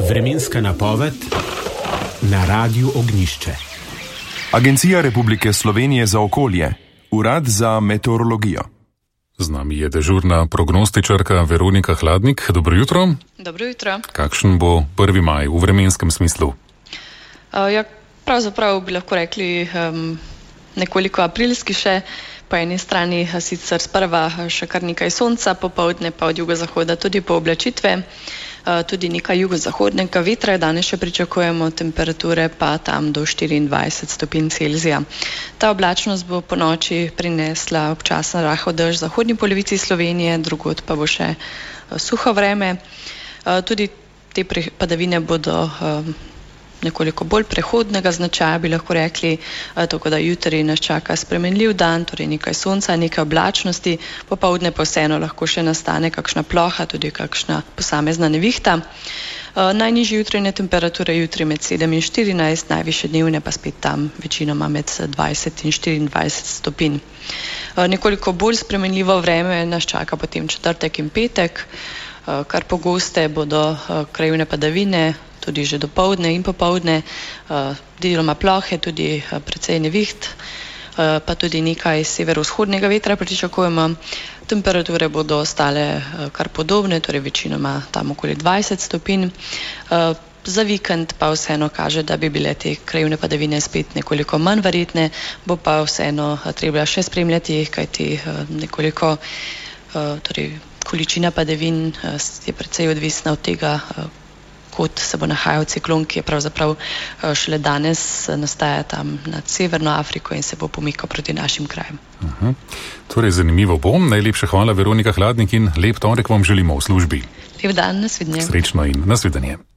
Vremenska napoved na Radiu Ognjišče. Agencija Republike Slovenije za okolje, Urad za meteorologijo. Z nami je dežurna prognostičarka Veronika Hladnik. Dobro jutro. Dobro jutro. Kakšen bo 1. maj v vremenskem smislu? Pravzaprav bi lahko rekli nekoliko aprilski še. Po eni strani sicer sprva še kar nekaj sonca, popoldne pa od jugozahoda tudi pooblačitve, tudi nekaj jugozahodnega vetra. Danes še pričakujemo temperature pa tam do 24 stopinj Celzija. Ta oblačnost bo po noči prinesla občasno rahel dež v zahodni polovici Slovenije, drugod pa bo še suho vreme. Tudi te padavine bodo nekoliko bolj prehodnega značaja, bi lahko rekli, tako da jutri nas čaka spremenljiv dan, torej nekaj sonca, nekaj oblačnosti, popoldne pa vseeno lahko še nastane kakšna ploha, tudi kakšna posamezna nevihta. Najnižje jutranje temperature jutri med 7 in 14, najvišje dnevne pa spet tam večinoma med 20 in 24 stopinj. Nekoliko bolj spremenljivo vreme nas čaka potem četrtek in petek, kar pogoste bodo krajevne padavine, tudi že dopoldne in popoldne, deloma plohe, tudi precej neviht, pa tudi nekaj severovzhodnega vetra pričakujemo. Temperature bodo ostale kar podobne, torej večinoma tam okoli 20 stopinj. Za vikend pa vseeno kaže, da bi bile te krajevne padavine spet nekoliko manj verjetne, bo pa vseeno treba še spremljati, kajti nekoliko količina padavin je precej odvisna od tega, kot se bo nahajal ciklon, ki je pravzaprav šele danes nastaja tam nad Severno Afriko in se bo pomikal proti našim krajem. Torej, zanimivo bo. Najlepša hvala, Veronika Hladnik, in lep torek vam želimo v službi. Lep dan, nasvidenje. Srečno in nasvidenje.